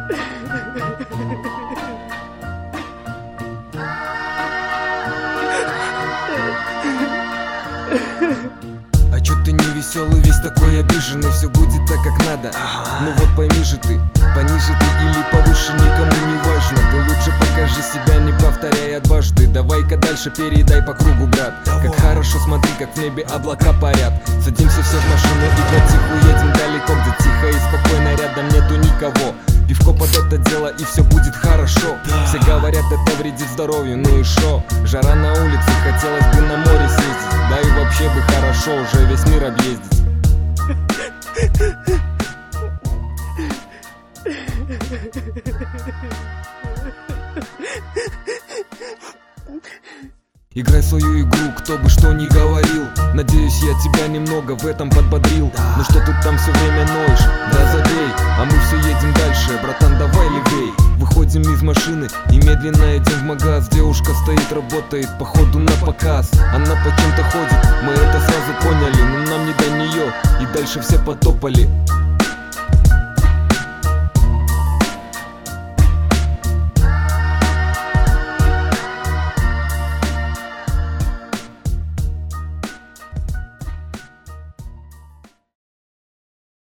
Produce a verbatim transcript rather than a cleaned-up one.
А чё ты не веселый, весь такой обиженный? Все будет так, как надо. Ну вот пойми же ты, пониже ты или повыше, никому не важно. Ты лучше покажи себя, не повторяй дважды. Давай-ка дальше передай по кругу, брат. Как хорошо, смотри, как в небе облака парят. Садимся все в машину и потиху едем далеко, где тихо и спокойно, рядом нету никого. Пивко под это дело, и все будет хорошо. Все говорят, это вредит здоровью, ну и шо? Жара на улице, хотелось бы на море съездить. Да и вообще бы хорошо уже весь мир объездить. Играй свою игру, кто бы что ни говорил. Надеюсь, я тебя немного в этом подбодрил. Ну что ты там все время ноешь? Да забей, а мы все едем дальше. Братан, давай левей. Выходим из машины и медленно идем в магаз. Девушка стоит, работает, походу на показ. Она по чем-то ходит, мы это сразу поняли. Но нам не до нее, и дальше все потопали.